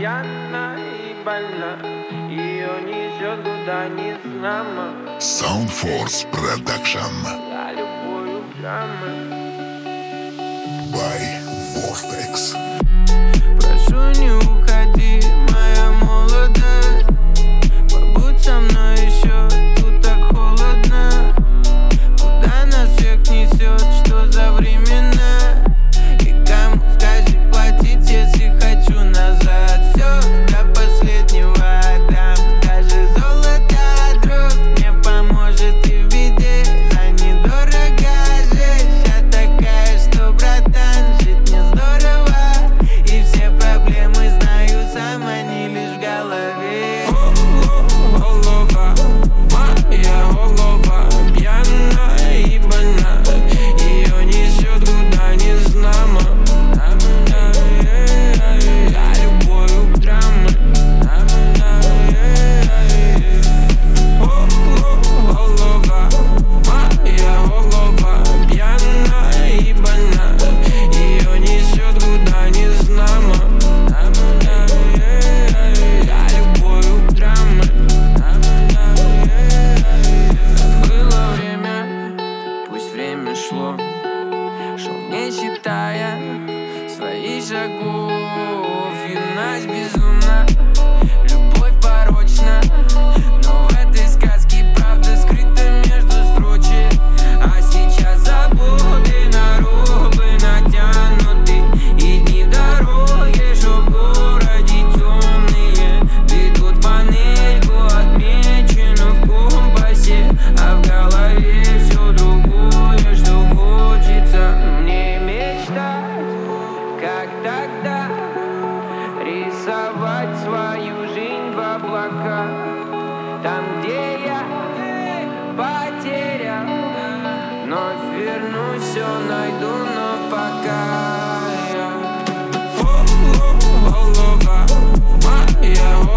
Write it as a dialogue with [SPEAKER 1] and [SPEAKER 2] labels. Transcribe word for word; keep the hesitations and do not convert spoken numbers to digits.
[SPEAKER 1] пьяна и больна, ее несет куда незнамо.
[SPEAKER 2] Soundforce Production.
[SPEAKER 1] За любовью драма.
[SPEAKER 2] By Vortex.
[SPEAKER 3] Прошу, не уходи, моя молодость. Побудь со мной еще, тут так холодно. Куда нас всех несет, что за времена? И кому, скажи, платить, если хочу назад? Все до последнего отдам, даже золото, друг мне поможет и в беде. За недорого жить, я такая, что, братан, жить не здорово. И все проблемы, знаю сам, они лишь в голове. Голова, моя голова пьяна и больна, ее несет куда незнамо. Я любовью драмы. Голова, моя голова пьяна и больна, ее несет куда незнамо. Я любовью драмы. Было время, пусть время шло, шел не считая своих шагов. Юность безумна, любовь порочна, но в этой сказке правда скрыта между строчек. А сейчас заботы на рубы натянуты, и дни в дороге, что в городе темные, ведут панельку, отмеченную в компасе, а в голове все другое, что хочется мне мечтать, как тогда, рисовать свою жизнь в облаках, там, где я потерял, вновь вернусь, все найду, но пока я голова, моя голова.